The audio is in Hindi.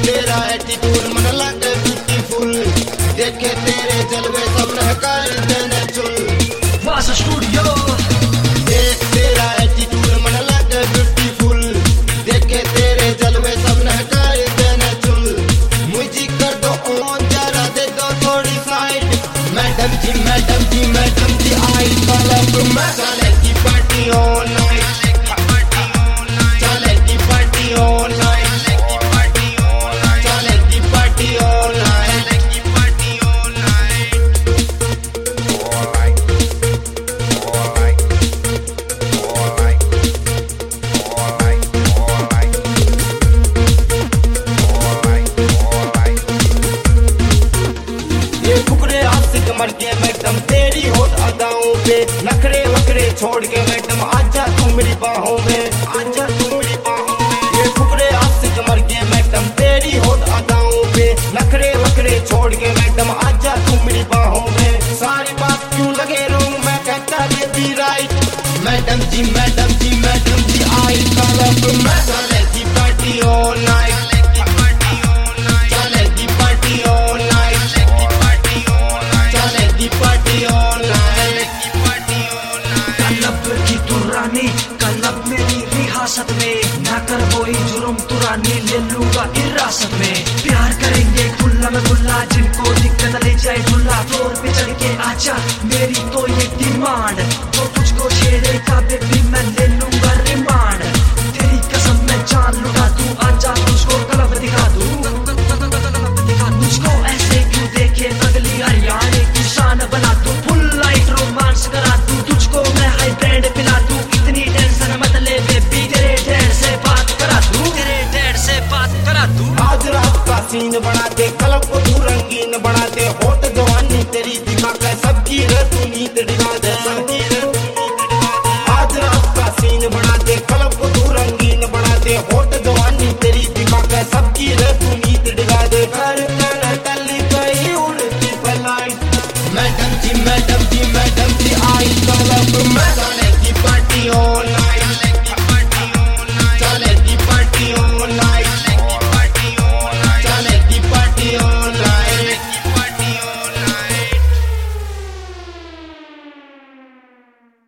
तेरा एटीट्यूड मन लगे ब्यूटीफुल, देखे तेरे जलवे सब कर देने चुल। वासा स्टूडियो देख तेरा एटीट्यूड मन लगे ब्यूटीफुल, देखे तेरे जलवे सब कर देने चुल। मुझे कर दो ऑन जरा दे दो थोड़ी साइड, मैडम जी मैडम जी मैडम जी आई कलब में चलेगी पार्टी ऑल नाइट, चलेगी पार्टी ऑल नाइट, चलेगी पार्टी ऑल नाइट। ये फुकरे आशिक मर के मैडम तेरी होत अदाओं पे, नखरे वखरे छोड़ के मैडम आजा तू मेरी बाहों में, आजा तू मेरी बाहों में। ये फुकरे आशिक मर के मैडम तेरी होत अदाओं पे, नखरे वखरे छोड़ के मैडम आजा तू मेरी बाहों में। सारी बात क्यों लगे रोंग मैं कहता ये भी राइट, मैडम जी मैडम जी मैडम जी आई कलब में चलेगी पार्टी ऑल नाइट, चलेगी पार्टी ऑल नाइट, चलेगी पार्टी ऑल नाइट। कलब की तू रानी, कलब मेरी रियासत में, ना कर कोई जुर्म तू रानी ले लूंगा हिरासत में। प्यार करेंगे खुला में खुला, जिनको दिक्कत ले जाए खुला, फ्लोर पे चढ़ के आजा मेरी तो ये डिमांड, तो तुझको छेड़े का बेबी मैं ले लूंगा रिमांड। तेरी कसम मैं जान लूंगा, तू आजा तुझको कलब दिखा दूं, मुझको ऐसे क्यों देखे अगली हरियाणे की शान बना दूं, फुल लाइट रोमांस करा दूं, तुझको मैं हाई ब्रांड पिला दूं। इतनी टेंशन मत ले बेबी, तेरे डैड से बात करा दूं, तेरे डैड से बात करा दूं। आज रात का सीन बना दे, क्लब को तू रंगीन बना दे, होट जवानी तेरी